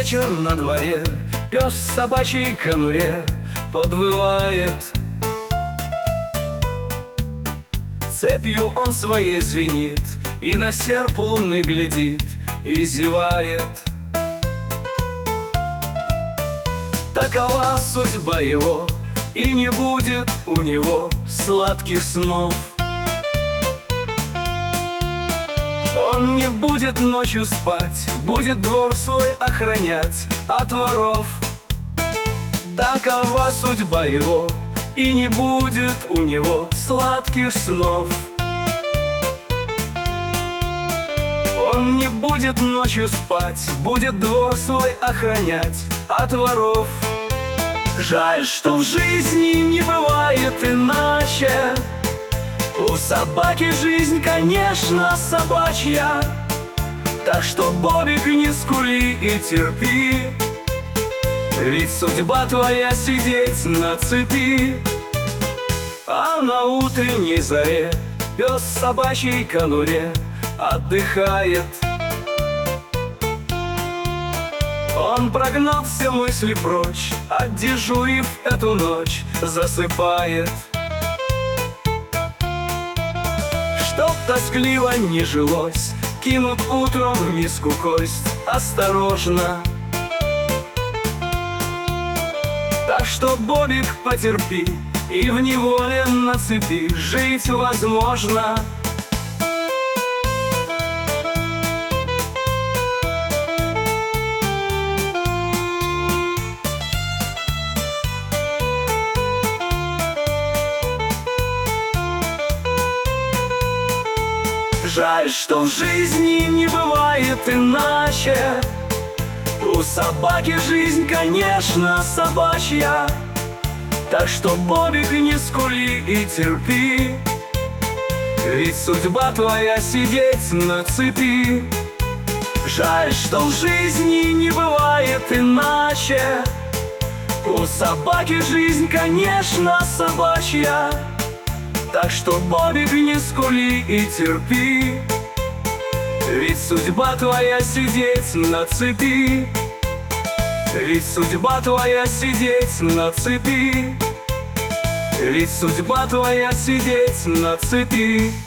вечер на дворе, пес в собачьей конуре подвывает. Цепью он своей звенит, и на серп лунный глядит, и зевает. Такова судьба его, и не будет у него сладких снов. Он не будет ночью спать, будет двор свой охранять от воров. Такова судьба его, и не будет у него сладких снов. Он не будет ночью спать, будет двор свой охранять от воров. Жаль, что в жизни не бывает иначе. У собаки жизнь, конечно, собачья. Так что, Бобик, не скули и терпи, ведь судьба твоя сидеть на цепи. А на утренней заре пес в собачьей конуре отдыхает. Он прогнал все мысли прочь, отдежурив эту ночь, засыпает. Чтоб тоскливо не жилось, кинут утром в миску кость осторожно. Так что, Бобик, потерпи, и в неволе на цепи жить возможно. Жаль, что в жизни не бывает иначе. У собаки жизнь, конечно, собачья. Так что, Бобик, не скули и терпи, ведь судьба твоя сидеть на цепи. Жаль, что в жизни не бывает иначе. У собаки жизнь, конечно, собачья. Так что, Бобик, не скули и терпи, ведь судьба твоя сидеть на цепи. Ведь судьба твоя сидеть на цепи. Ведь судьба твоя сидеть на цепи.